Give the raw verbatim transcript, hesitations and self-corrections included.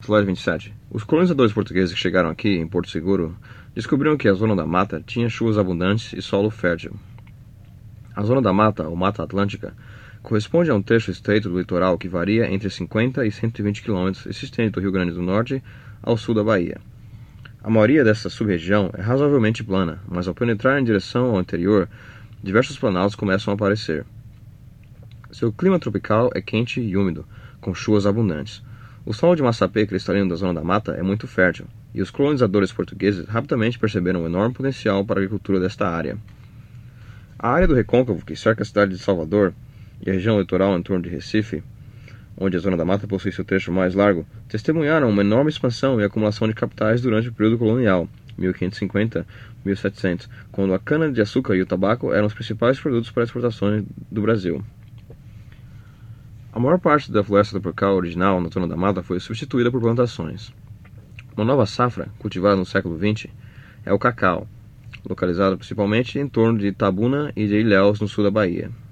Flight vinte e sete. Os colonizadores portugueses que chegaram aqui, em Porto Seguro, descobriram que a zona da mata tinha chuvas abundantes e solo fértil. A zona da mata, ou Mata Atlântica, corresponde a um trecho estreito do litoral que varia entre cinquenta e cento e vinte quilômetros e se estende do Rio Grande do Norte ao sul da Bahia. A maioria dessa sub-região é razoavelmente plana, mas ao penetrar em direção ao interior, diversos planaltos começam a aparecer. Seu clima tropical é quente e úmido, com chuvas abundantes. O solo de massapê cristalino da zona da mata é muito fértil, e os colonizadores portugueses rapidamente perceberam o enorme potencial para a agricultura desta área. A área do recôncavo, que cerca a cidade de Salvador, e a região litoral em torno de Recife, onde a zona da mata possui seu trecho mais largo, testemunharam uma enorme expansão e acumulação de capitais durante o período colonial, mil quinhentos e cinquenta a mil e setecentos, quando a cana-de-açúcar e o tabaco eram os principais produtos para exportações do Brasil. A maior parte da floresta tropical original na zona da mata foi substituída por plantações. Uma nova safra, cultivada no século vinte, é o cacau, localizado principalmente em torno de Itabuna e de Ilhéus, no sul da Bahia.